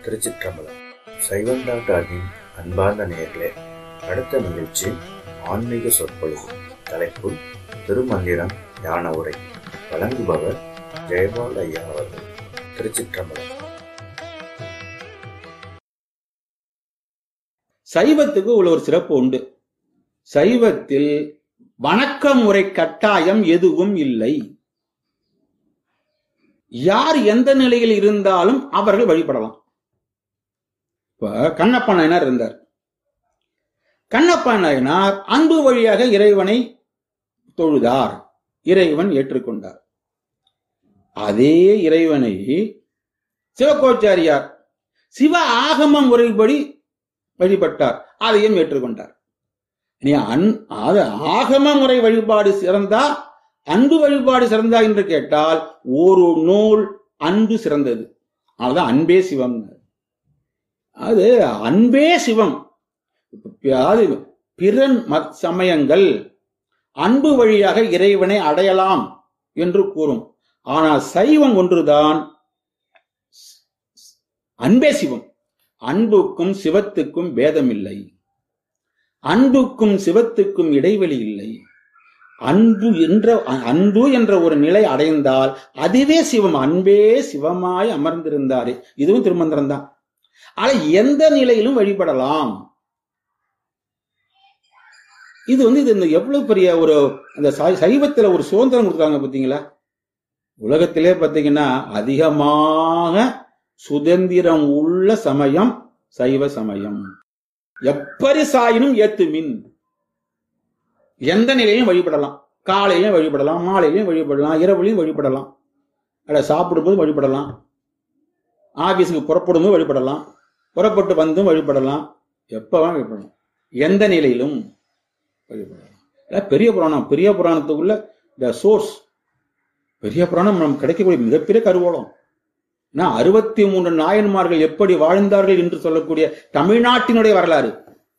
திருச்சிற்றம்பலம். சைவம் டாக்டரின் அன்பார்ந்த நேயர்களே, அடுத்த நிகழ்ச்சி ஆன்மீக சொற்பொழிவு. தலைப்பு திருமந்திரம் ஞான உரை. வழங்குபவர் ஜெயபால் ஐயா அவர்கள். திருச்சிற்றம்பலம். சைவத்துக்கு உள்ள ஒரு சிறப்பு உண்டு. சைவத்தில் வணக்க முறை கட்டாயம் எதுவும் இல்லை. யார் எந்த நிலையில் இருந்தாலும் அவர்கள் வழிபடலாம். இப்ப கண்ணப்ப நாயனார் இருந்தார். கண்ணப்ப நாயனார் அன்பு வழியாக இறைவனை தொழுதார், இறைவன் ஏற்றுக்கொண்டார். அதே இறைவனை சிவகோச்சாரியார் சிவ ஆகம முறைப்படி வழிபட்டார், அதையும் ஏற்றுக்கொண்டார். ஆகம முறை வழிபாடு சிறந்தா அன்பு வழிபாடு சிறந்தா என்று கேட்டால் ஒரு நூல் அன்பு சிறந்தது. அதுதான் அன்பே சிவம். அது அன்பே சிவம். பிற சமயங்கள் அன்பு வழியாக இறைவனை அடையலாம் என்று கூறும். ஆனால் சைவம் ஒன்றுதான் அன்பே சிவம். அன்புக்கும் சிவத்துக்கும் பேதம் இல்லை. அன்புக்கும் சிவத்துக்கும் இடைவெளி இல்லை. அன்பு என்ற ஒரு நிலை அடைந்தால் அதுவே சிவம். அன்பே சிவமாய் அமர்ந்திருந்தாரே, இதுவும் திருமந்திரம் தான். ஆனா எந்த நிலையிலும் வழிபடலாம். இது எவ்வளவு பெரிய ஒரு அந்த சைவத்துல ஒரு சுதந்திரம் கொடுத்தாங்க பாத்தீங்களா. உலகத்திலே பாத்தீங்கன்னா அதிகமாக சுதந்திரம் உள்ள சமயம் சைவ சமயம். எப்படி சாயினும் ஏத்துமின். எந்த நிலையிலும் வழிபடலாம். காலையிலும் வழிபடலாம், மாலையிலும் வழிபடலாம், இரவுலையும் வழிபடலாம், சாப்பிடும்போது வழிபடலாம், ஆபீஸுக்கு புறப்படும் போது வழிபடலாம், புறப்பட்டு வந்தும் வழிபடலாம், எப்பவும் வழிபடலாம், எந்த நிலையிலும் வழிபடலாம். பெரிய புராணம், பெரிய புராணத்துக்குள்ள த சோர்ஸ். பெரிய புராணம் நமக்கு கிடைக்கக்கூடிய மிகப்பெரிய கருவூலம். 63 நாயன்மார்கள் எப்படி வாழ்ந்தார்கள் என்று சொல்லக்கூடிய தமிழ்நாட்டினுடைய வரலாறு,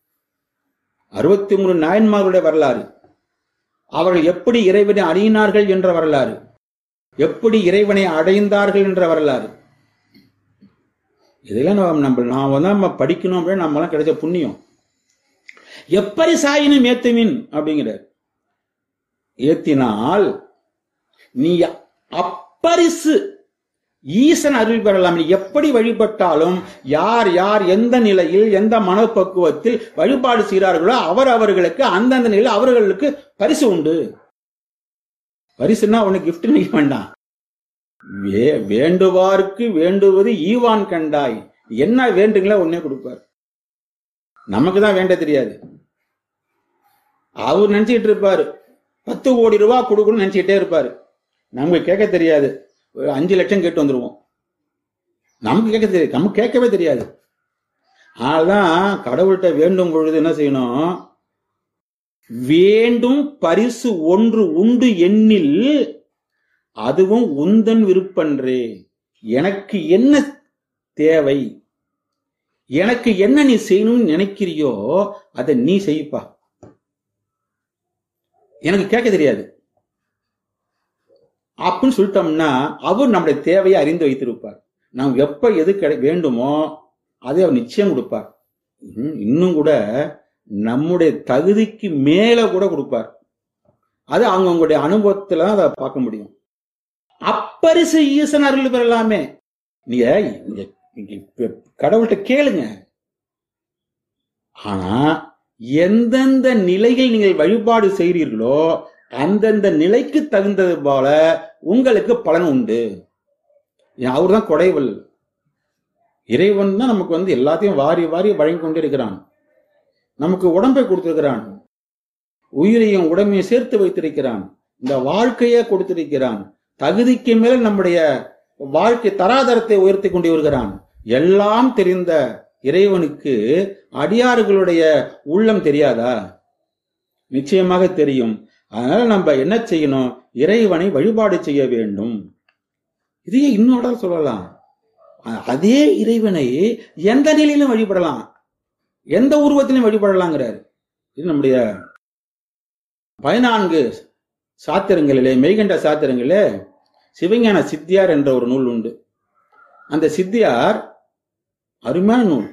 63 நாயன்மார்களுடைய வரலாறு, அவர்கள் எப்படி இறைவனை அடையினார்கள் என்ற வரலாறு, எப்படி இறைவனை அடைந்தார்கள் என்ற வரலாறு, இதெல்லாம் நம்ம படிக்கணும் அப்படின்னு நம்மளாம் கிடைச்ச புண்ணியம். எப்படி சாயினும் ஏத்துமின் அப்படிங்கிறார். ஏத்தினால் நீ அப்பரிசு ஈசன் அருள் பெறலாம். நீ எப்படி வழிபட்டாலும் யார் யார் எந்த நிலையில் எந்த மனப்பக்குவத்தில் வழிபாடு செய்கிறார்களோ அவர்களுக்கு அந்தந்த நிலையில் அவர்களுக்கு பரிசு உண்டு. பரிசுன்னா உனக்கு கிஃப்ட் நினைக்க வேண்டாம். வேண்டுவார்க்கு வேண்டுவது ஈவான் கண்டாய். என்ன வேண்டுங்களோ உடனே கொடுப்பார். நமக்கு தான் வேண்ட தெரியாது. அவர் நினைச்சிட்டு இருப்பாரு 10 கோடி ரூபாய் கொடுக்கணும்னு நினைச்சிட்டே இருப்பாரு. நமக்கு கேட்க தெரியாது. 5 லட்சம் கேட்டு வந்துருவோம். நமக்கு கேட்க தெரியாது, நமக்கு கேட்கவே தெரியாது. அதனால்தான் கடவுள்கிட்ட வேண்டும் பொழுது என்ன செய்யணும், வேண்டும் பரிசு ஒன்று உண்டு எண்ணில் அதுவும் உந்தன் விருப்பன்றே. எனக்கு என்ன தேவை, எனக்கு என்ன நீ செய்யணும்னு நினைக்கிறியோ அதை நீ செய்ப்பா. எனக்கு கேட்க தெரியாது அப்படின்னு சொல்லிட்டோம்னா அவர் நம்முடைய தேவையை அறிந்து வைத்திருப்பார். நாம் எப்ப எது வேண்டுமோ அதை அவர் நிச்சயம் கொடுப்பார். இன்னும் கூட நம்முடைய தகுதிக்கு மேல கூட கொடுப்பார். அது அவங்களுடைய அனுபவத்துல தான் அதை பார்க்க முடியும். அப்பரிசு ஈசன் அருள் பெறலாமே. நீங்க கடவுள்கிட்ட கேளுங்க. ஆனா எந்தெந்த நிலையில் நீங்கள் வழிபாடு செய்கிறீர்களோ அந்தந்த நிலைக்கு தகுந்தது போல உங்களுக்கு பலன் உண்டு. அவர் தான் கொடைவல். இறைவன் தான் நமக்கு எல்லாத்தையும் வாரி வாரி வழங்கி கொண்டே இருக்கிறான். நமக்கு உடம்பை கொடுத்திருக்கிறான், உயிரையும் உடம்பையும் சேர்த்து வைத்திருக்கிறான், இந்த வாழ்க்கையே கொடுத்திருக்கிறான். தகுதிக்கு மேல் நம்முடைய வாழ்க்கை தராதரத்தை உயர்த்தி கொண்டு வருகிறான். எல்லாம் தெரிந்த இறைவனுக்கு அடியார்களுடைய உள்ளம் தெரியாதா? நிச்சயமாக தெரியும். அதனால நம்ம என்ன செய்யணும், இறைவனை வழிபாடு செய்ய வேண்டும். இதையே இன்னொரு சொல்லலாம். அதே இறைவனை எந்த நிலையிலும் வழிபடலாம், எந்த உருவத்திலும் வழிபடலாங்கிறார். இது நம்முடைய 14 சாத்திரங்களிலே, மெய்கண்ட சாத்திரங்களிலே சிவஞான சித்தியார் என்ற ஒரு நூல் உண்டு. அந்த சித்தியார் அருமையான நூல்.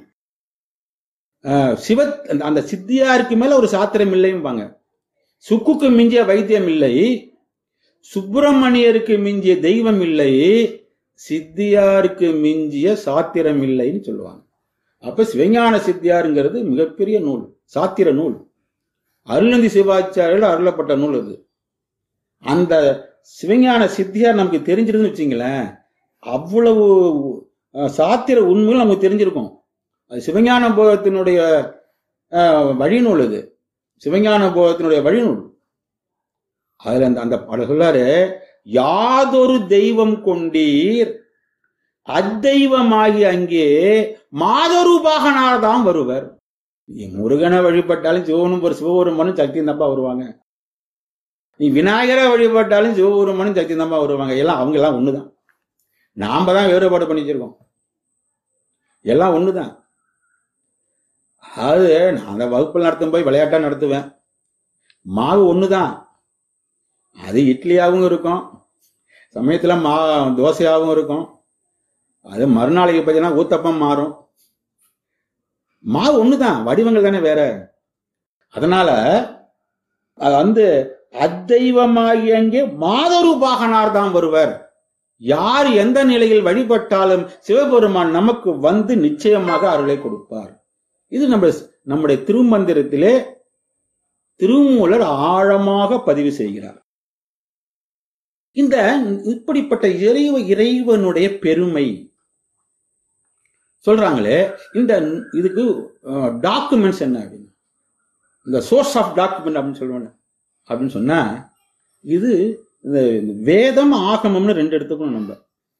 அந்த சித்தியாருக்கு மேல ஒரு சாத்திரம் இல்லைம்பாங்க. சுக்குக்கு மிஞ்சிய வைத்தியம் இல்லை, சுப்பிரமணியருக்கு மிஞ்சிய தெய்வம் இல்லை, சித்தியாருக்கு மிஞ்சிய சாத்திரம் இல்லைன்னு சொல்லுவாங்க. அப்ப சிவஞான சித்தியாருங்கிறது மிகப்பெரிய நூல், சாத்திர நூல். அருள்நந்தி சிவாச்சாரியால் அருளப்பட்ட நூல் அது. அந்த சிவஞான சித்தியார் நமக்கு தெரிஞ்சிருக்குன்னு வச்சுங்களேன், அவ்வளவு சாத்திர உண்மையும் நமக்கு தெரிஞ்சிருக்கும். அது சிவஞான போகத்தினுடைய வழிநூல். அது சிவஞான போகத்தினுடைய வழிநூல். அதுல அந்த பாடல் சொல்றாரு, யாதொரு தெய்வம் கொண்டீர் அத்தெய்வமாகி அங்கே மாதொருபாகனார் தான் வருவர். நீ முருகனை வழிபட்டாலும் சிவபெருமானும் சக்தி தம்பா வருவாங்க. நீ விநாயகரை வழிபட்டாலும் சிவபெருமானும் சக்தி தம்பா வருவாங்க. எல்லாம் அவங்க எல்லாம் ஒண்ணுதான். நாம தான் வேறுபாடு பண்ணி வச்சிருக்கோம். எல்லாம் ஒண்ணுதான். அது நான் அந்த வகுப்பில் நடத்தும் போய் விளையாட்டா நடத்துவேன். மாவு ஒண்ணுதான். அது இட்லியாகவும் இருக்கும், சமயத்துல தோசையாகவும் இருக்கும். அது மறுநாளைக்கு பார்த்தீங்கன்னா ஊத்தப்பம் மாறும். மாவு ஒண்ணுதான், வடிவங்கள் தானே வேற. அதனால அத்தெய்வமாகி அங்கே மாதொருபாகனார் தான் வருவர். யார் எந்த நிலையில் வழிபட்டாலும் சிவபெருமான் நமக்கு வந்து நிச்சயமாக அருளை கொடுப்பார். இது நம்முடைய திருமந்திரத்திலே திருமூலர் ஆழமாக பதிவு செய்கிறார். இந்த இப்படிப்பட்ட இறைவனுடைய பெருமை சொல்றாங்களே, இதுக்கு டாக்குமெண்ட்ஸ் என்ன அப்படின்னு, இந்த சோர்ஸ் ஆஃப் டாக்குமெண்ட் அப்படின்னு சொல்லுவாங்க. அப்படின்னு சொன்னா இது இந்த வேதம் ஆகமம்னு ரெண்டு எடுத்துக்கணும். நம்ம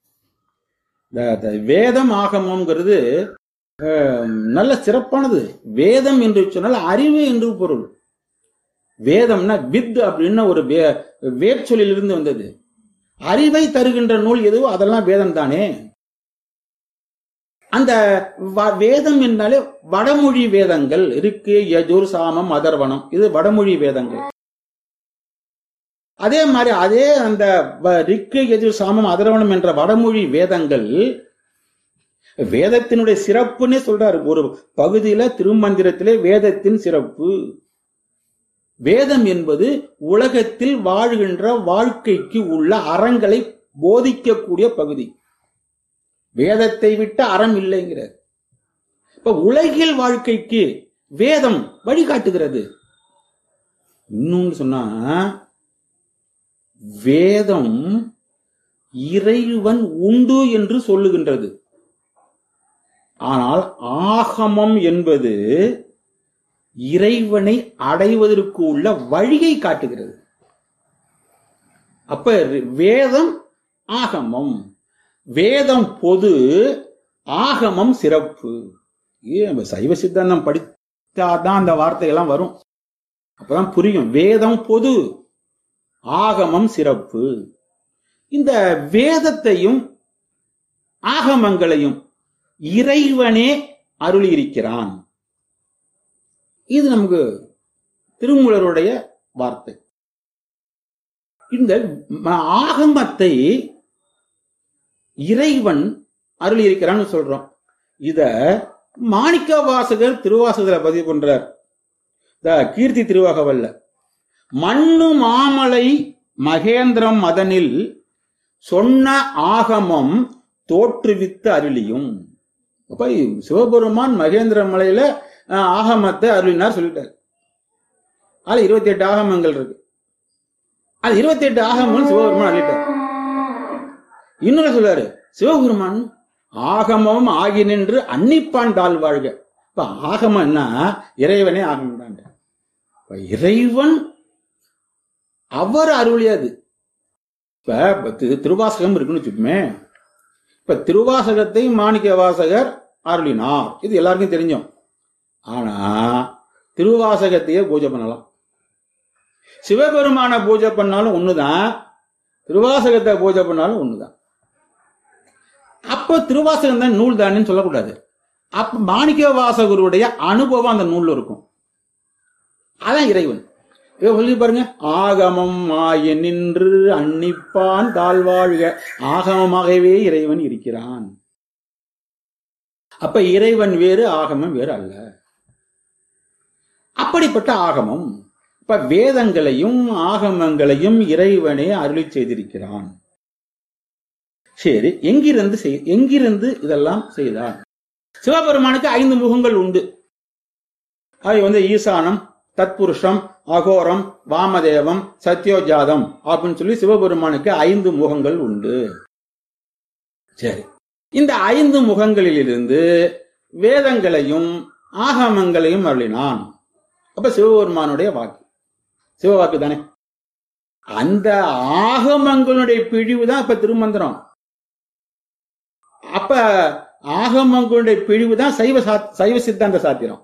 வேதம் ஆகமம்ங்கிறது நல்ல சிறப்பானது. வேதம் என்று சொன்னால் அறிவு என்று பொருள். வேதம்னா வித் அப்படின்னு ஒரு வேர்ச்சொல்லிலிருந்து வந்தது. அறிவை தருகின்ற நூல் எதுவோ அதெல்லாம் வேதம் தானே. அந்த வேதம் என்றாலே வடமொழி வேதங்கள் இருக்கு. யஜுர், சாமம், அதர்வனம், இது வடமொழி வேதங்கள். அதே மாதிரி அந்த ரிக்கு, யஜுர், சாமம், அதர்வனம் என்ற வடமொழி வேதங்கள் வேதத்தினுடைய சிறப்புன்னே சொல்றாரு ஒரு பகுதியில திருமந்திரத்திலே. வேதத்தின் சிறப்பு, வேதம் என்பது உலகத்தில் வாழ்கின்ற வாழ்க்கைக்கு உள்ள அறங்களை போதிக்கக்கூடிய பகுதி. வேதத்தை விட்ட அறம் இல்லைங்கிறார். இப்ப உலகில் வாழ்க்கைக்கு வேதம் வழிகாட்டுகிறது. இன்னொன்னு சொன்னா, வேதம் இறைவன் உண்டு என்று சொல்லுகின்றது. ஆனால் ஆகமம் என்பது இறைவனை அடைவதற்கு உள்ள வழியை காட்டுகிறது. அப்ப வேதம் ஆகமம், வேதம் பொது, ஆகமம் சிறப்பு. சைவ சித்தாந்தம் படித்தாதான் அந்த வார்த்தைகள்லாம் வரும், அப்பதான் புரியும். வேதம் பொது, ஆகமம் சிறப்பு. இந்த வேதத்தையும் ஆகமங்களையும் இறைவனே அருளி இருக்கிறான். இது நமக்கு திருமூலருடைய வார்த்தை. இந்த ஆகமத்தை இறைவன் அருளி இருக்கிறான்னு சொல்றோம். இத மாணிக்க வாசகர் திருவாசகத்துல பதிவு பண்றார். கீர்த்தி திருவாகவல்ல, மண்ணு மாமலை மகேந்திரம் அதனில் சொன்ன ஆகமம் தோற்றுவித்து அருளியும். அப்ப சிவபெருமான் மகேந்திர மலையில ஆகமத்தை அருளினார் சொல்லிட்டார். அது 28 ஆகமங்கள் இருக்கு. அது 28 ஆகமங்கள் சிவபெருமான் அருளிட்டார். இன்னொரு சொல்றாரு, சிவபெருமான் ஆகமம் ஆகி நின்று அன்னிப்பான் தாழ் வாழ்க. இப்ப ஆகமம்னா இறைவனே ஆகமம் தான். இறைவன் அவர் அருளியது. இப்ப திருவாசகம் இருக்குன்னு வச்சுக்கோமே. இப்ப திருவாசகத்தை மாணிக்க வாசகர் அருளினார், இது எல்லாருக்கும் தெரிஞ்சோம். ஆனா திருவாசகத்தையே பூஜை பண்ணலாம். சிவபெருமான பூஜை பண்ணாலும் ஒண்ணுதான், திருவாசகத்தை பூஜை பண்ணாலும் ஒண்ணுதான். அப்ப திருவாசகம் தான் நூல் தானேன்னு சொல்லக்கூடாது. அப்ப மாணிக்க வாசகருடைய அனுபவம் அந்த நூல்ல இருக்கும். அதான் இறைவன். சொல்லி பாருங்க, ஆகமம் ஆய நின்று அன்னிப்பான் தாழ்வாழ்க. ஆகமமாகவே இறைவன் இருக்கிறான். அப்ப இறைவன் வேறு, ஆகமம் வேறு அல்ல. அப்படிப்பட்ட ஆகமம், இப்ப வேதங்களையும் ஆகமங்களையும் இறைவனே அருளி செய்திருக்கிறான். சரி, எங்கிருந்து இதெல்லாம் செய்தான்? சிவபெருமானுக்கு 5 முகங்கள் உண்டு. அவை ஈசானம், தத்புருஷம், அகோரம், வாமதேவம், சத்யோஜாதம் அப்படின்னு சொல்லி சிவபெருமானுக்கு 5 முகங்கள் உண்டு. சரி, இந்த 5 முகங்களிலிருந்து வேதங்களையும் ஆகமங்களையும் அருளினான். அப்ப சிவபெருமானுடைய வாக்கு, சிவவாக்கு தானே. அந்த ஆகமங்களுடைய பிழிவு தான் இப்ப திருமந்திரம். அப்ப ஆகமங்களுடைய பிழிவு தான் சைவ சித்தாந்த சாத்திரம்.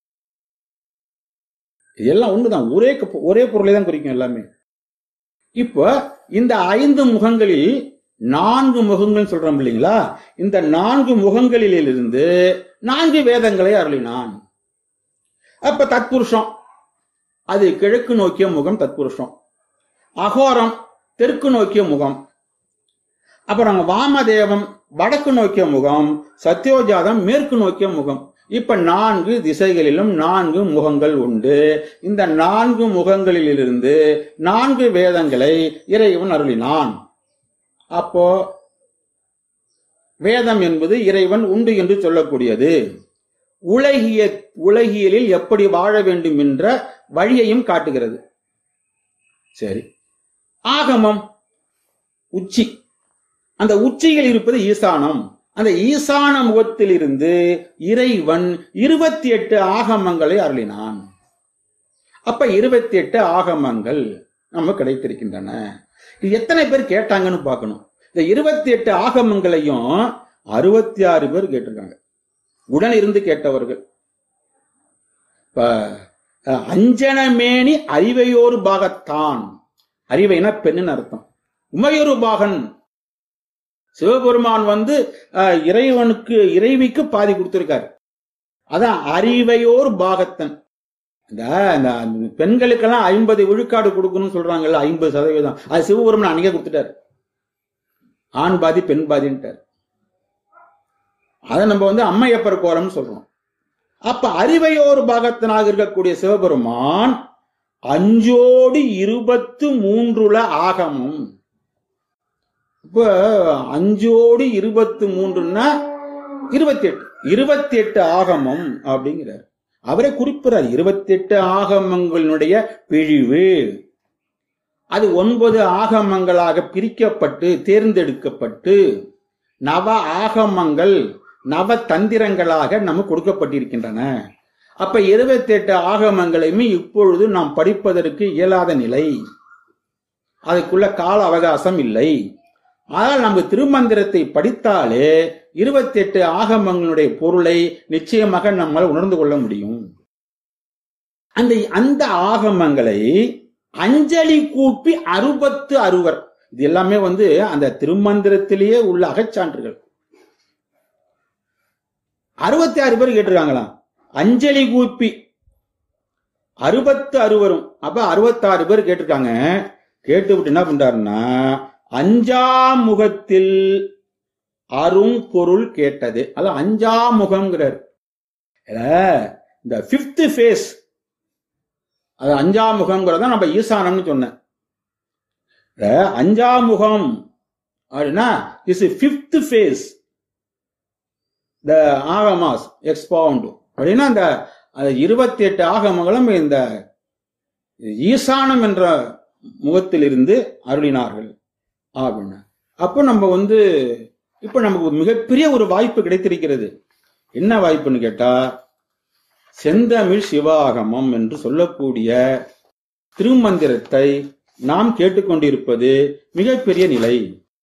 இதெல்லாம் ஒண்ணுதான், ஒரே பொருளை தான் குறிக்கும் எல்லாமே. இப்போ இந்த 5 முகங்களில் 4 முகங்கள் சொல்றோம் இல்லைங்களா? இந்த 4 முகங்களிலிருந்து 4 வேதங்களை அருளினான். அப்ப தத்புருஷம், அது கிழக்கு நோக்கிய முகம் தத்புருஷம். அகோரம் தெற்கு நோக்கிய முகம். அப்புறம் வாமதேவம் வடக்கு நோக்கிய முகம். சத்யோஜாதம் மேற்கு நோக்கிய முகம். இப்ப 4 திசைகளிலும் 4 முகங்கள் உண்டு. இந்த 4 முகங்களிலிருந்து 4 வேதங்களை இறைவன் அருளினான். அப்போ வேதம் என்பது இறைவன் உண்டு என்று சொல்லக்கூடியது. உலகியலில் எப்படி வாழ வேண்டும் என்ற வழியையும் காட்டுகிறது. சரி, ஆகமம் உச்சி, அந்த உச்சியில் இருப்பது ஈசானம். அந்த ஈசான முகத்தில் இருந்து இறைவன் 28 ஆகமங்களை அருளினான். அப்ப 28 ஆகமங்கள் நம்ம கிடைத்திருக்கின்றன. இது எத்தனை பேர் கேட்டாங்கன்னு பார்க்கணும். இந்த 28 ஆகமங்களையும் 66 பேர் கேட்டிருக்காங்க, உடன் இருந்து கேட்டவர்கள். அஞ்சனமேனி அறிவையோரு பாகத்தான், அறிவைனா பெண்ணுன்னு அர்த்தம். உமையொரு பாகன், சிவபெருமான் இறைவிக்கு பாதி கொடுத்திருக்காரு. அதான் அறிவையோர் பாகத்தன். இந்த பெண்களுக்கெல்லாம் 50 விழுக்காடு கொடுக்கணும்னு சொல்றாங்கல்ல, 50%. அது சிவபெருமான் அன்னைக்கே கொடுத்துட்டாரு. ஆண் பாதி பெண் பாதின்ட்டார். அதை நம்ம அம்மையப்பர் கோரம்னு சொல்றோம். அப்ப அறிவையோர் பாகத்தனாக இருக்கக்கூடிய சிவபெருமான் 5/23 ஆகமம். இப்ப 5/23ன்னா 28 ஆகமம் அப்படிங்கிறார். அவரே குறிப்பிடார் 28 ஆகமங்களுடைய பிழிவு. அது 9 ஆகமங்களாக பிரிக்கப்பட்டு தேர்ந்தெடுக்கப்பட்டு நவ ஆகமங்கள் நவ தந்திரங்களாக நமக்கு கொடுக்கப்பட்டிருக்கின்றன. அப்ப 28 ஆகமங்களையுமே இப்பொழுது நாம் படிப்பதற்கு இயலாத நிலை, அதுக்குள்ள கால அவகாசம் இல்லை. ஆனால் நம்ம திருமந்திரத்தை படித்தாலே 28 ஆகமங்களுடைய பொருளை நிச்சயமாக நம்மால் உணர்ந்து கொள்ள முடியும். அந்த ஆகமங்களை அஞ்சலி கூப்பி 66, இது எல்லாமே அந்த திருமந்திரத்திலேயே உள்ள அகச்சான்றுகள். 66 பேர் கேட்டிருக்காங்களாம். அஞ்சலி கூப்பி 66 வரும். அப்ப 66 பேர் கேட்டிருக்காங்க. கேட்டு விட்டு என்ன பண்றாருன்னா, 5ஆம் முகத்தில் அரும் பொருள் கேட்டது. அது 5ஆம் முகம்ங்கிறார். இந்த 5th phase, அது 5ஆம் முகம்ங்கிறத நம்ம ஈசானம்னு சொன்னேன். 5ஆம் முகம் அப்படின்னா is 5th phase the Agamas expound அப்படின்னா அந்த 28 ஆகமங்களும் இந்த ஈசானம் என்ற முகத்தில் இருந்து அருளினார்கள் அப்படின்னா. அப்போ நம்ம இப்ப நமக்கு மிகப்பெரிய ஒரு வாய்ப்பு கிடைத்திருக்கிறது. என்ன வாய்ப்புன்னு கேட்டா, செந்தமிழ் சிவாகமம் என்று சொல்லக்கூடிய திருமந்திரத்தை நாம் கேட்டுக்கொண்டிருப்பது மிகப்பெரிய நிலை.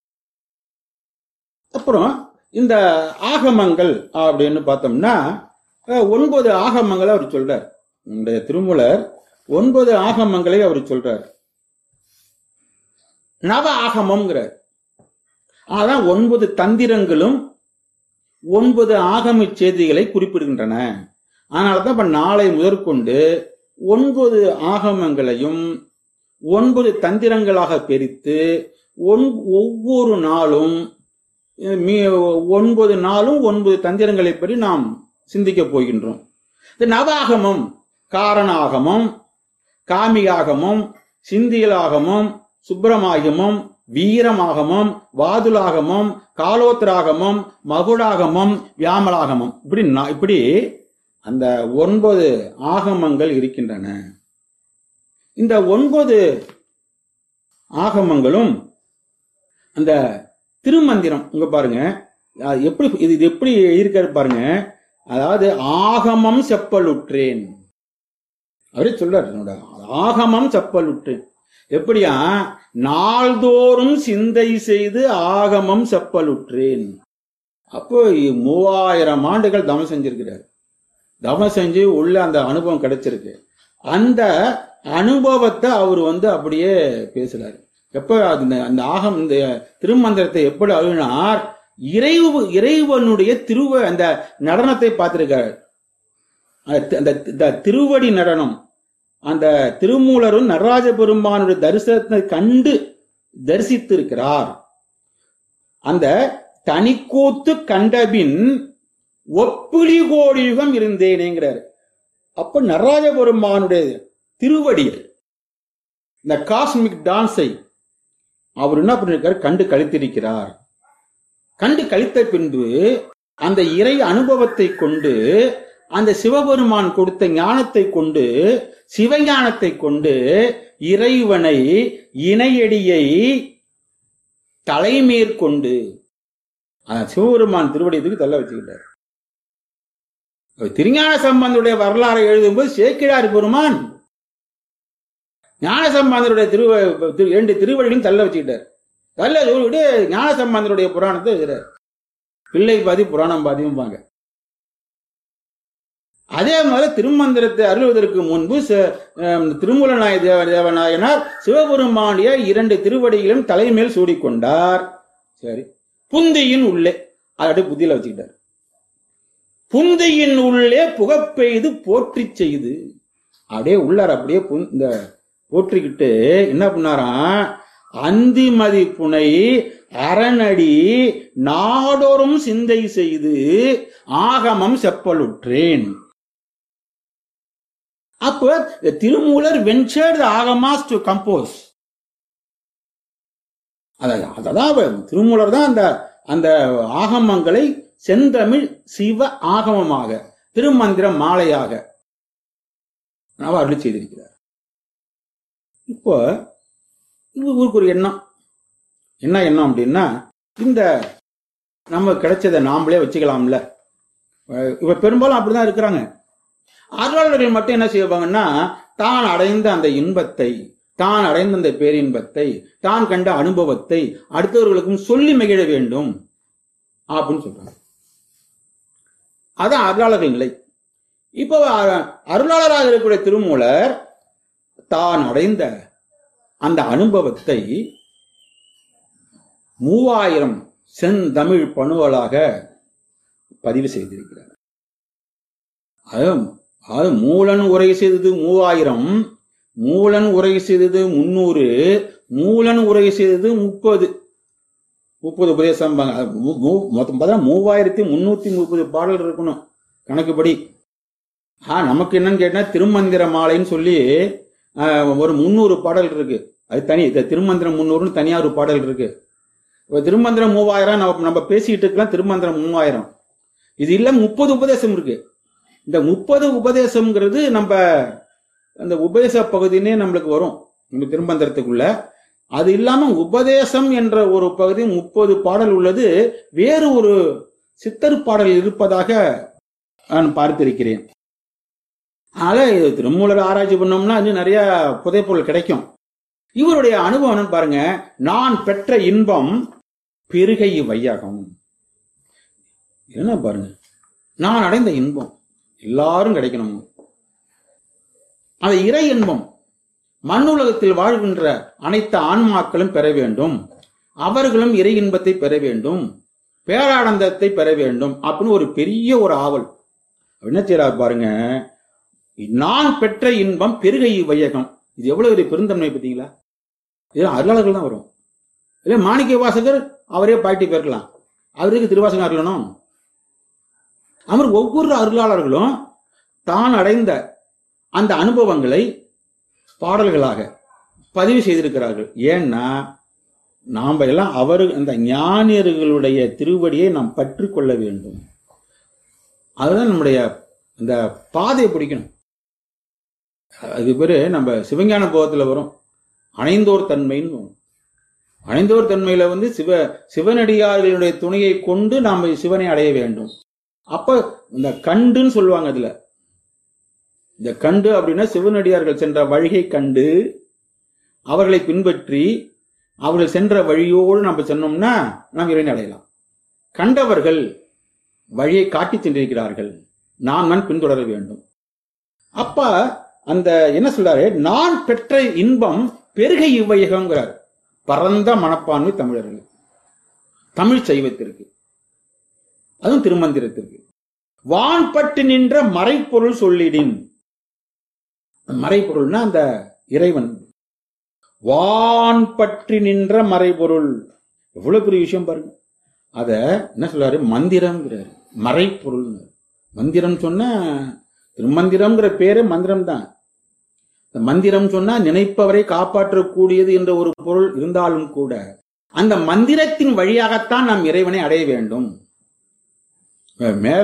அப்புறம் இந்த ஆகமங்கள் அப்படின்னு பார்த்தோம்னா 9 ஆகமங்களை அவர் சொல்றார். இந்த திருமூலர் 9 ஆகமங்களை அவர் சொல்றார். நவ ஆகமம்ங்கிறார். அதான் 9 தந்திரங்களும் 9 ஆகம செய்திகளை குறிப்பிடுகின்றன. அதனாலதான் இப்ப நாளை முதற்கொண்டு 9 ஆகமங்களையும் 9 தந்திரங்களாக பிரித்து ஒவ்வொரு நாளும் 9 நாளும் 9 தந்திரங்களை பற்றி நாம் சிந்திக்க போகின்றோம். இந்த நவாகமம், காரணாகமம், காமியாகமம், சிந்தியலாகமம், சுப்பிரமாகமம், வீரமாகமம், வாதுலாகமம், காலோத்தராகமம், மகுடாகமம், வியாமலாகமம், இப்படி அந்த 9 ஆகமங்கள் இருக்கின்றன. இந்த 9 ஆகமங்களும் அந்த திருமந்திரம் இங்க பாருங்க எப்படி இது எப்படி இருக்காரு பாருங்க. அதாவது ஆகமம் செப்பலுற்றேன் அவரே சொல்றாரு. ஆகமம் செப்பலுற்றேன் எப்படியா? நாள்தோறும் சிந்தை செய்து ஆகமம் செப்பலுற்றேன். அப்போ 3000 ஆண்டுகள் தவம் செஞ்சிருக்கிறார். தவம் செஞ்சு உள்ள அந்த அனுபவம் கிடைச்சிருக்கு. அந்த அனுபவத்தை அவர் அப்படியே பேசுறாரு. எப்ப அந்த இந்த திருமந்திரத்தை எப்படி அழுவினார்? இறைவனுடைய அந்த நடனத்தை பார்த்திருக்காரு. அந்த திருவடி நடனம், அந்த திருமூலரும் நடராஜ பெருமானுடைய தரிசனத்தை கண்டு தரிசித்திருக்கிறார். அந்த தனிக்கூத்து கண்டபின் ஒப்பிலி கோடி யுகம் இருந்தேனேங்கிறார். அப்ப நடராஜ பெருமானுடைய திருவடி, இந்த காஸ்மிக் டான்ஸை அவர் என்ன பண்ணிருக்காரு? கண்டு கழித்திருக்கிறார். கண்டு கழித்த பின்பு அந்த இறை அனுபவத்தை கொண்டு, அந்த சிவபெருமான் கொடுத்த ஞானத்தை கொண்டு, சிவஞானத்தை கொண்டு இறைவனை இணையடியை தலைமேற்கொண்டு சிவபெருமான் திருவடியத்துக்கு தள்ள வச்சுக்கிட்டார். திருஞான சம்பந்தருடைய வரலாறை எழுதும்போது சேக்கிழார் பெருமான் ஞான சம்பந்தருடைய 2 திருவடிகளையும் தள்ள வச்சுக்கிட்டார். தள்ள சொல்லிட்டு ஞான சம்பந்தருடைய புராணத்தை எழுதுறார். பிள்ளை பாதி புராணம் பாதியும்பாங்க. அதே மாதிரி திருமந்திரத்தை அருள்வதற்கு முன்பு திருமூலநாய தேவநாயனார் சிவபெருமானிய 2 திருவடிகளும் தலைமேல் சூடிக்கொண்டார். சரி, புந்தியின் உள்ளே அதை புத்தியில வச்சுக்கிட்டார். புந்தியின் உள்ளே புகப்பெய்து போற்றி செய்து அப்படியே உள்ளார். அப்படியே இந்த போற்றிக்கிட்டு என்ன பண்ணாராம்? அந்திமதி புனை அரணடி நாடோறும் சிந்தை செய்து ஆகமம் செப்பலுற்றேன். அப்ப Tirumular ventured Agamas to compose. அதான் திருமூலர் தான் அந்த ஆகமங்களை செந்தமிழ் சிவ ஆகமமாக, திருமந்திர மாலையாக அருள் செய்திருக்கிறார். இப்போ ஊருக்கு ஒரு எண்ணம், என்ன எண்ணம் அப்படின்னா, இந்த நம்ம கிடைச்சதை நாமளே வச்சுக்கலாம்ல. இப்ப பெரும்பாலும் அப்படிதான் இருக்கிறாங்க. அருளாளர்கள் மட்டும் என்ன செய்வாங்கன்னா, தான் அடைந்த அந்த இன்பத்தை, தான் அடைந்த அந்த பேரின்பத்தை, தான் கண்ட அனுபவத்தை அடுத்தவர்களுக்கும் சொல்லி மகிழ வேண்டும் அப்படின்னு சொல்றாங்க. அதான் அருளாளர்கள் நிலை. இப்போ அருளாளராக இருக்கக்கூடிய திருமூலர் தான் அடைந்த அந்த அனுபவத்தை 3000 செந்தமிழ் பணுவலாக பதிவு செய்திருக்கிறார். அது மூலன் உரை செய்தது 3000, மூலன் உரை செய்தது 300, மூலன் உரை செய்தது 30 உபதேசம். மொத்தம் 3330 பாடல் இருக்கணும் கணக்குப்படி. நமக்கு என்னன்னு கேட்டா திருமந்திர மாலைன்னு சொல்லி ஒரு 300 பாடல் இருக்கு. அது தனி. திருமந்திரம் 300 தனியா ஒரு பாடல் இருக்கு. திருமந்திரம் 3000 நம்ம பேசிட்டு இருக்கலாம். திருமந்திரம் 3000 இது இல்ல 30 உபதேசம் இருக்கு. இந்த 30 உபதேசம்ங்கிறது நம்ம அந்த உபதேச பகுதினே நம்மளுக்கு வரும் நம்ம திருமந்திரத்துக்குள்ள. அது இல்லாம உபதேசம் என்ற ஒரு பகுதி 30 பாடல் உள்ளது. வேறு ஒரு சித்தர் பாடல் இருப்பதாக நான் பார்த்திருக்கிறேன். அதனால திருமூலர் ஆராய்ச்சி பண்ணோம்னா இன்னும் நிறைய புதைப்பொருள் கிடைக்கும். இவருடைய அனுபவம் பாருங்க. நான் பெற்ற இன்பம் பெருகை வையகம். என்ன பாருங்க, நான் அடைந்த இன்பம் எல்லாரும் கிடைக்கணும். அந்த இறை இன்பம் மண்ணுலகத்தில் வாழ்கின்ற அனைத்து ஆன்மாக்களும் பெற வேண்டும். அவர்களும் இறை இன்பத்தை பெற வேண்டும், பேரானந்தத்தை பெற வேண்டும் அப்படின்னு ஒரு பெரிய ஒரு ஆவல். என்ன செய்யறாரு பாருங்க. நான் பெற்ற இன்பம் பெருகை வையகம். இது எவ்வளவு ஒரு பெருந்தன்மை பார்த்தீங்களா? இது அருளாளர்கள் தான் வரும். இல்ல மாணிக்க வாசகர் அவரே பாட்டி பெருக்கலாம். அவருக்கு திருவாசகம் அருளணும். அவர் ஒவ்வொரு அருளாளர்களும் தான் அடைந்த அந்த அனுபவங்களை பாடல்களாக பதிவு செய்திருக்கிறார்கள். ஏன்னா நாம எல்லாம் அந்த ஞானியர்களுடைய திருவடியை நாம் பற்றி கொள்ள வேண்டும். அதுதான் நம்முடைய இந்த பாதையை பிடிக்கணும். அது பேரு நம்ம சிவஞான போகத்துல வரும் அணைந்தோர் தன்மைன்னு. அணைந்தோர் தன்மையில சிவனடியார்களுடைய துணையை கொண்டு நாம் சிவனை அடைய வேண்டும். அப்ப இந்த கண்டுன்னு சொல்லுவாங்க. அதுல இந்த கண்டு அப்படின்னா சிவனடியார்கள் சென்ற வழியை கண்டு அவர்களை பின்பற்றி அவர்கள் சென்ற வழியோடு நம்ம சொன்னோம்னா நாம் இறைவனை அடையலாம். கண்டவர்கள் வழியை காட்டி சென்றிருக்கிறார்கள், நான் பின்தொடர வேண்டும். அப்ப அந்த என்ன சொல்றாரு, நான் பெற்ற இன்பம் பெருகை இவ்வையகங்கிறார். பரந்த மனப்பான்மை தமிழர்கள், தமிழ் சைவத்திற்கு, அதுவும் திருமந்திரத்திற்கு. வான் பட்டு நின்ற மறைப்பொருள் சொல்லிடின். மறைப்பொருள்னா அந்த இறைவன். வான் பற்றி நின்ற மறைபொருள், எவ்வளவு பெரிய விஷயம் பாருங்க. அத என்ன சொல்றாரு, மந்திரம்ங்கிறாரு. மறைப்பொருள் மந்திரம் சொன்ன திருமந்திரம்ங்கிற பேரு மந்திரம் தான். மந்திரம் சொன்னா நினைப்பவரை காப்பாற்றக்கூடியது என்ற ஒரு பொருள் இருந்தாலும் கூட அந்த மந்திரத்தின் வழியாகத்தான் நாம் இறைவனை அடைய வேண்டும். மேல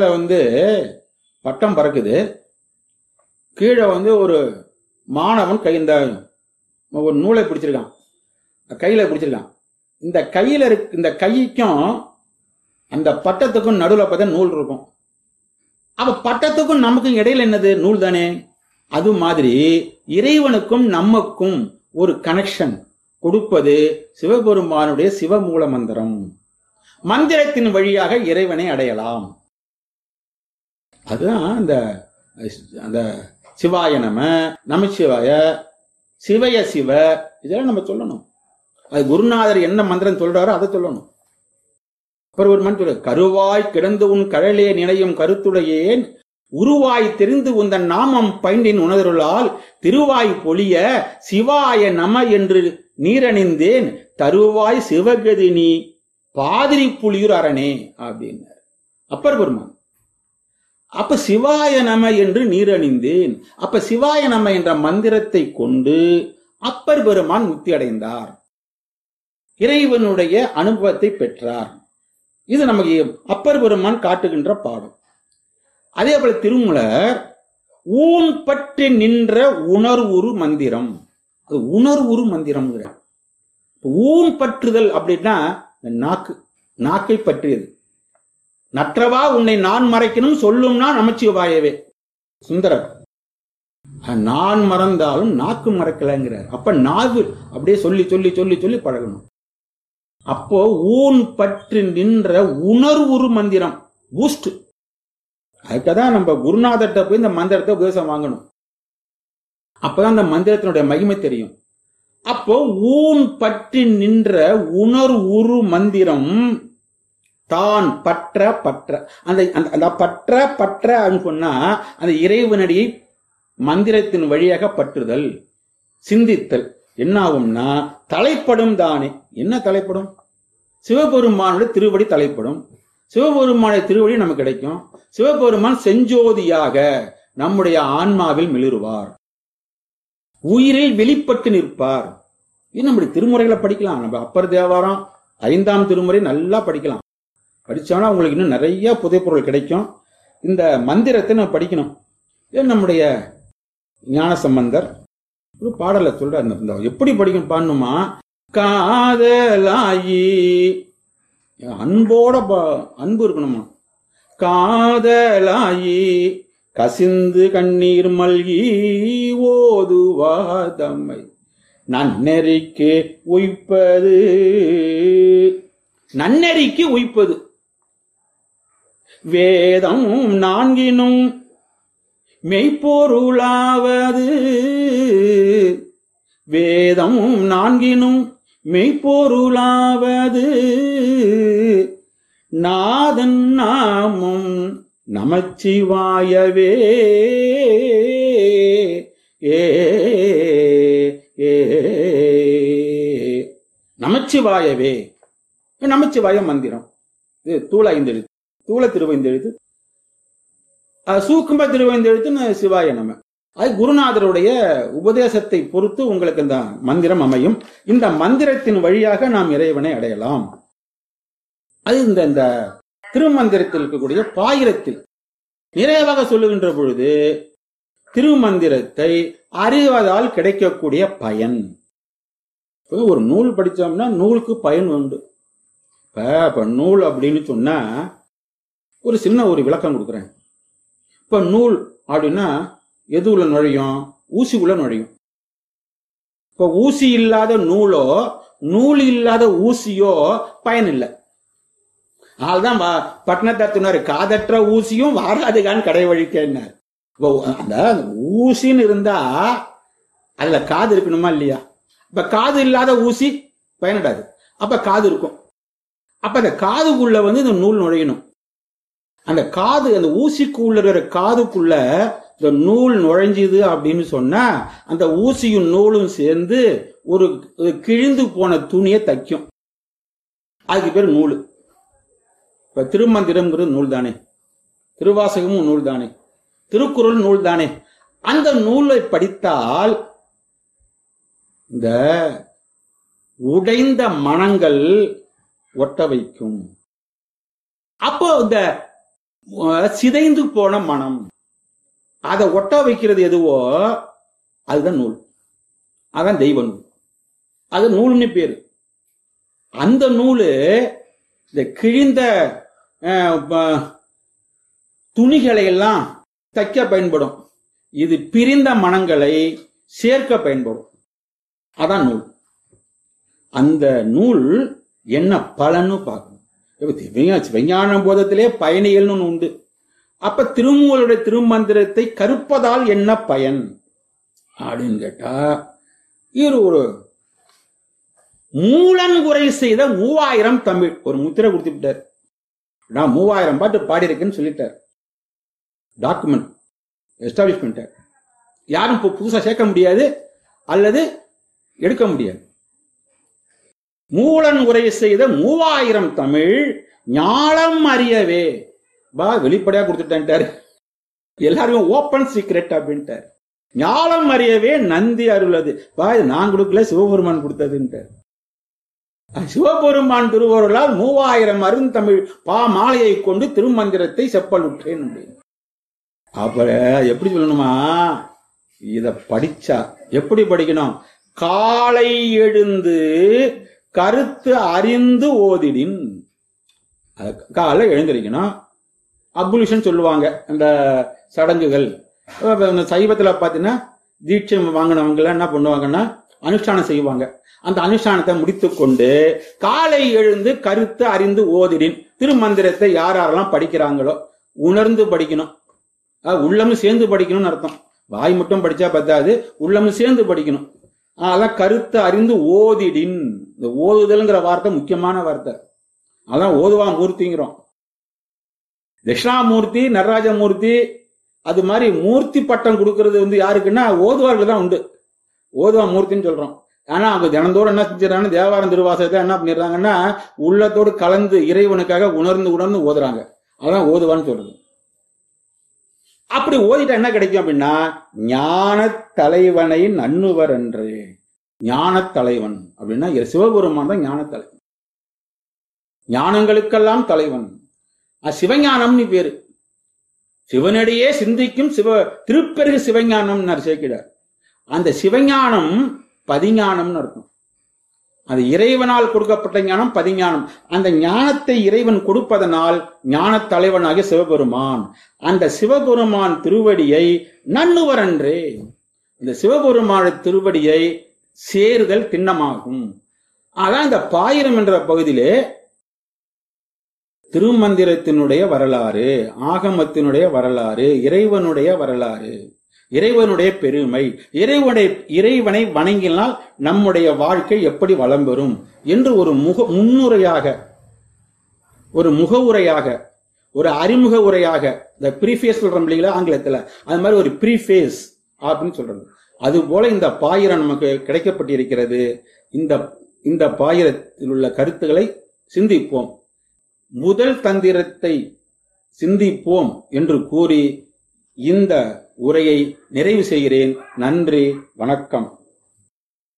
பட்டம் பறக்குது, கீழே ஒரு மாணவன் இந்த ஒரு நூலை பிடிச்சிருக்கான், கையில பிடிச்சிருக்கான். இந்த கைக்கும் அந்த பட்டத்துக்கும் நடுவில் பார்த்தா நூல் இருக்கும். அப்ப பட்டத்துக்கும் நமக்கும் இடையில என்னது, நூல் தானே. அது மாதிரி இறைவனுக்கும் நமக்கும் ஒரு கனெக்ஷன் கொடுப்பது சிவபெருமானுடைய சிவமூல மந்திரம். மந்திரத்தின் வழியாக இறைவனை அடையலாம். அதுதான் அந்த சிவாய நம, நமச்சிவாய, சிவய சிவ, இதெல்லாம் நம்ம சொல்லணும். அது குருநாதர் என்ன மந்திரம் சொல்றாரோ அதை சொல்லணும். அப்புறம் ஒரு மந்திரம், கருவாய் கிடந்து உன் கழலே நினையும் கருத்துடையேன் உருவாய் தெரிந்து உந்தன் நாமம் பைண்டின் உணர்வுளால் திருவாய் பொழிய சிவாய நம என்று நீரணிந்தேன் தருவாய் சிவகதி நீ பாதிரி புலியூர் அரணே அப்படின்னார் அப்பர் பெருமான். அப்ப சிவாய நம என்று நீரணிந்தேன். அப்ப சிவாய நம என்ற மந்திரத்தை கொண்டு அப்பர் பெருமான் முக்தி அடைந்தார், இறைவனுடைய அனுபவத்தை பெற்றார். இது நமக்கு அப்பர் பெருமான் காட்டுகின்ற பாடம். அதே போல திருமூலர் ஊன் பற்றி நின்ற உணர்வுரு மந்திரம், அது உணர்வுரு மந்திரம். ஊன் பற்றுதல் அப்படின்னா நாக்கை பற்றியது. நற்றவா உன்னை நான் மறைக்கணும் சொல்லும்னா நமச்சிவாயவே. சுந்தரர் நான் மறந்தாலும் நாக்கு மறக்கலங்கிறார். அப்ப நாக்கு அப்படியே சொல்லி சொல்லி சொல்லி சொல்லி பழகணும். அப்போ ஊன் பற்றி நின்ற உணர்வுரு மந்திரம் பூஸ்ட். அதுக்காதான் நம்ம குருநாதர்கிட்ட போய் இந்த மந்திரத்தை உபதேசம் வாங்கணும். அப்பதான் அந்த மந்திரத்தினுடைய மகிமை தெரியும். அப்போ ஊன் பற்றி நின்ற உணர்வுரு மந்திரம் தான் பற்ற பற்ற அந்த பற்ற பற்ற சொன்னா அந்த இறைவனடியை மந்திரத்தின் வழியாக பற்றுதல், சிந்தித்தல் என்ன ஆகும்னா தலைப்படும் தானே. என்ன தலைப்படும்? சிவபெருமானுடைய திருவடி தலைப்படும். சிவபெருமானுடைய திருவடி நமக்கு கிடைக்கும். சிவபெருமான் செஞ்சோதியாக நம்முடைய ஆன்மாவில் மிளிருவார், உயிரில் வெளிப்பட்டு நிற்பார். இது நம்முடைய திருமுறைகளை படிக்கலாம். நம்ம அப்பர் தேவாரம் 5ஆம் திருமுறை நல்லா படிக்கலாம். படிச்சோம்னா உங்களுக்கு இன்னும் நிறைய புதைப்பொருள் கிடைக்கும். இந்த மந்திரத்தை நம்ம படிக்கணும். இது நம்முடைய ஞானசம்பந்தர் ஒரு பாடல சொல்ற, எப்படி படிக்கணும் பாடணுமா, காதலாயி அன்போட அன்பு இருக்கணுமா, காதலாயி கசிந்து கண்ணீர் மல்கி ஓதுவாதம்மை நன்னெறிக்கு உய்ப்பது. நன்னெறிக்கு உய்ப்பது வேதம் 4னும் மெய்ப்பொருளாவது. வேதம் 4னும் மெய்ப்பொருளாவது. நாதன் நாமம் நமச்சிவாயவே. நமச்சிவாயவே, நமச்சிவாய மந்திரம். இது தூள 5 எழுத்து, தூள திருவைந்து எழுத்து, சூக்கும்ப திருவைந்து எழுத்துன்னு சிவாய நம. அது குருநாதருடைய உபதேசத்தை பொறுத்து உங்களுக்கு இந்த மந்திரம் அமையும். இந்த மந்திரத்தின் வழியாக நாம் இறைவனை அடையலாம். அது இந்த திருமந்திரத்தில் இருக்கக்கூடிய பாயிரத்தில் நிறைவாக சொல்லுகின்ற பொழுது திருமந்திரத்தை அறிவதால் கிடைக்கக்கூடிய பயன். ஒரு நூல் படிச்சோம்னா நூலுக்கு பயன் உண்டு. இப்ப நூல் அப்படின்னு சொன்னா ஒரு சின்ன ஒரு விளக்கம் கொடுக்குறேன். இப்ப நூல் அப்படின்னா எது உள்ள நுழையும்? ஊசி உள்ள நுழையும். இப்ப ஊசி இல்லாத நூலோ நூல் இல்லாத ஊசியோ பயன் இல்லை. அதுதான் பட்டணத்தார் காதற்ற ஊசியும் வாராதுகான் கடை வழிக்கினார். அந்த ஊசின்னு இருந்தா அதுல காது இருக்கணுமா இல்லையா? இப்ப காது இல்லாத ஊசி பயனடாது. அப்ப காது இருக்கும். அப்ப அந்த காதுக்குள்ள இந்த நூல் நுழையணும். அந்த காது, அந்த ஊசிக்குள்ள இருக்கிற காதுக்குள்ள இந்த நூல் நுழைஞ்சுது அப்படின்னு சொன்னா அந்த ஊசியும் நூலும் சேர்ந்து ஒரு கிழிந்து போன துணியை தைக்கும். அதுக்கு பேர் நூல். இப்ப திருமந்திரம்ங்கிறது நூல் தானே, திருவாசகமும் நூல் தானே, திருக்குறள் நூல் தானே. அந்த நூலை படித்தால் இந்த உடைந்த மனங்கள் ஒட்ட வைக்கும். அப்போ இந்த சிதைந்து போன மனம் அதை ஒட்ட வைக்கிறது எதுவோ அதுதான் நூல். அதான் தெய்வ நூல். அது நூல்னு பேரு. அந்த நூலு இந்த கிழிந்த துணிகளை எல்லாம் தைக்க பயன்படும். இது பிரிந்த மனங்களை சேர்க்க பயன்படும். அதான் நூல். அந்த நூல் என்ன பலன்னு பார்க்கணும். விஞ்ஞான போதத்திலே பயணிகள்னு உண்டு. அப்ப திருமூலருடைய திருமந்திரத்தை கற்பதால் என்ன பயன் அப்படின்னு கேட்டா, இவர் ஒரு மூலங்குறை செய்த 3000 தமிழ் ஒரு முத்திரை கொடுத்து விட்டார். நான் 3000 பாட்டு பாடியிருக்கேன்னு சொல்லிட்டார். டாக்குமெண்ட் எஸ்டாப்ளிஷ் பண்ணிட்டார். யாரும் புதுசா சேர்க்க முடியாது அல்லது எடுக்க முடியாது. மூலன் உரை செய்த 3000 தமிழ் ஞானம் அறியவே வெளிப்படையா கொடுத்துட்டார். எல்லாரும் ஓப்பன் சீக்ரெட் அப்படின்ட்டார். ஞானம் அறியவே நந்தி அருளது நான் கொடுக்கல, சிவபெருமான் கொடுத்ததுன்ட்டார். சிவபெருமான் திருவருளால் 3000 அருந்தமிழ் மாலையை கொண்டு திருமந்திரத்தை செப்பலுற்றேன் அப்படின்னு. அப்ப எப்படி சொல்லணுமா? இத படிச்சா எப்படி படிக்கணும்? காலை எழுந்து கருத்து அறிந்து ஓதிடின். காலை எழுந்திருக்கணும். அபுலிஷன் சொல்லுவாங்க அந்த சடங்குகள். சைவத்துல பாத்தீங்கன்னா தீட்சை வாங்கினவங்க என்ன பண்ணுவாங்கன்னா அனுஷ்டானம் செய்வாங்க. அந்த அனுஷ்டானத்தை முடித்து கொண்டு காலை எழுந்து கருத்து அறிந்து ஓதிடின். திருமந்திரத்தை யாரெல்லாம் படிக்கிறாங்களோ உணர்ந்து படிக்கணும். உள்ளமும் சேர்ந்து படிக்கணும்னு அர்த்தம். வாய் மட்டும் படிச்சா பத்தாது, உள்ளமும் சேர்ந்து படிக்கணும். அதான் கருத்து அறிந்து ஓதிடின். இந்த ஓதுதல்ங்கிற வார்த்தை முக்கியமான வார்த்தை. அதான் ஓதுவா மூர்த்திங்கிறோம். தட்சிணாமூர்த்தி, நடராஜமூர்த்தி, அது மாதிரி மூர்த்தி பட்டம் கொடுக்கறது யாருக்குன்னா ஓதுவார்கள் தான் உண்டு. ஓதுவா மூர்த்தின்னு சொல்றோம். ஆனா அவங்க தினந்தோறும் என்ன செஞ்சாங்க? தேவாரம் திருவாசகத்தை என்ன பண்ணிடுறாங்கன்னா உள்ளத்தோடு கலந்து இறைவனுக்காக உணர்ந்து உணர்ந்து ஓதுறாங்க. அதான் ஓதுவான்னு சொல்றது. அப்படி ஓதிட்டா என்ன கிடைக்கும் அப்படின்னா ஞான தலைவனை நன்னுவர் என்று. ஞான தலைவன் அப்படின்னா சிவபெருமான் தான் ஞான தலைவன், ஞானங்களுக்கெல்லாம் தலைவன். சிவஞானம்னு பேரு. சிவனடியே சிந்திக்கும் திருப்பெருகு சிவஞானம் சேர்க்கிறார். அந்த சிவஞானம் பதிஞானம்னு அர்த்தம். அது இறைவனால் கொடுக்கப்பட்ட ஞானம் பதிஞானம். அந்த ஞானத்தை இறைவன் கொடுப்பதனால் ஞான தலைவனாகிய சிவபெருமான். அந்த சிவபெருமான் திருவடியை நன்னுவர் என்றே. இந்த சிவபெருமான திருவடியை சேருதல் திண்ணமாகும். அதான் இந்த பாயிரம் என்ற பகுதியிலே திருமந்திரத்தினுடைய வரலாறு, ஆகமத்தினுடைய வரலாறு, இறைவனுடைய வரலாறு, இறைவனுடைய பெருமை, இறைவனை வணங்கினால் நம்முடைய வாழ்க்கை எப்படி வளம் பெறும் என்று ஒரு முன்னுரையாக, ஒரு முகவுரையாக, ஒரு அறிமுக உரையாக, இந்த ப்ரீஃபேஸ் சொல்றோம் இல்லைங்களா ஆங்கிலத்துல, அது மாதிரி ஒரு ப்ரீஃபேஸ் அப்படின்னு சொல்றது. அது போல இந்த பாயிரம் நமக்கு கிடைக்கப்பட்டிருக்கிறது. இந்த பாயிரத்தில் உள்ள கருத்துக்களை சிந்திப்போம். முதல் தந்திரத்தை சிந்திப்போம் என்று கூறி இந்த உரையை நிறைவு செய்கிறேன். நன்றி, வணக்கம்.